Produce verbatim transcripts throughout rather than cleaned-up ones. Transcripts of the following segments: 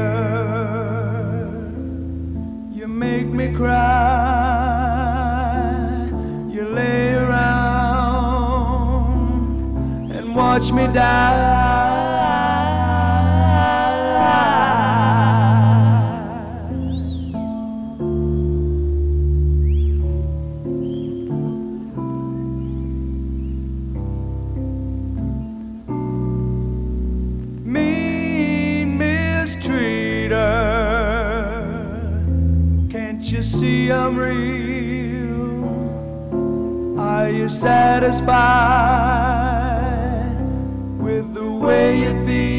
You make me cry. You lay around and watch me die. Mean mistreater, can't you see I'm real? Are you satisfied with the way you feel?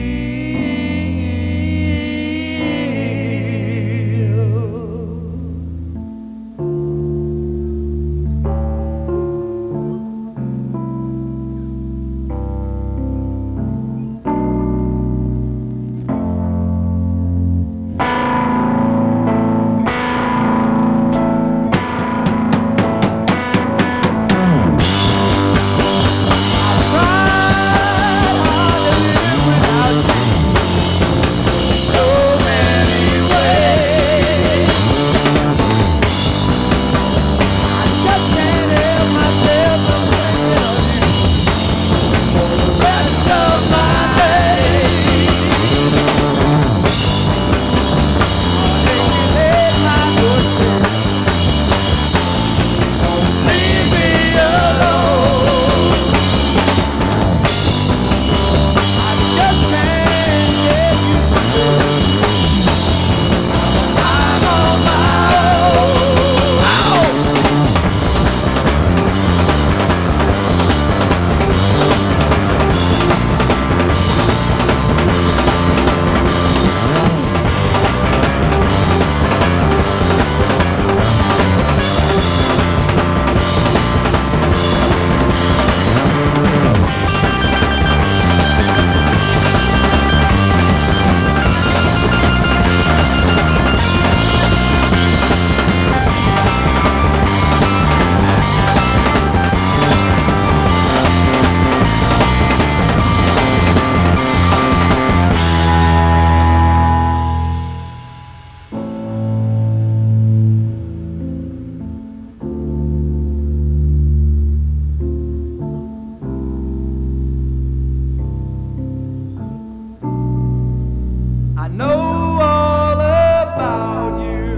I know all about you,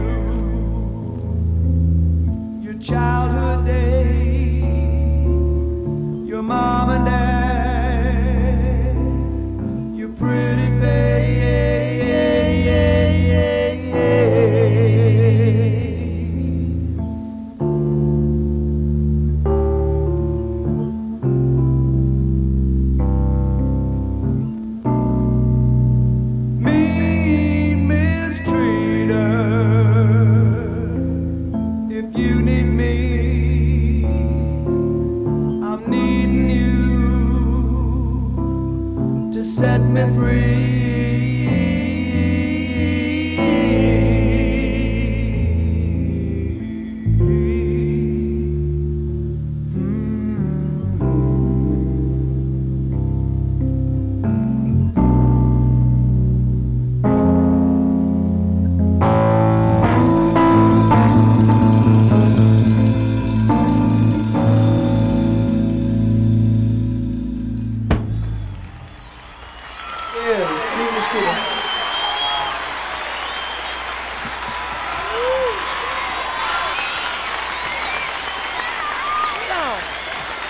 your childhood days, your mom and dad, your pretty face. If you need me, I'm needing you to set me free.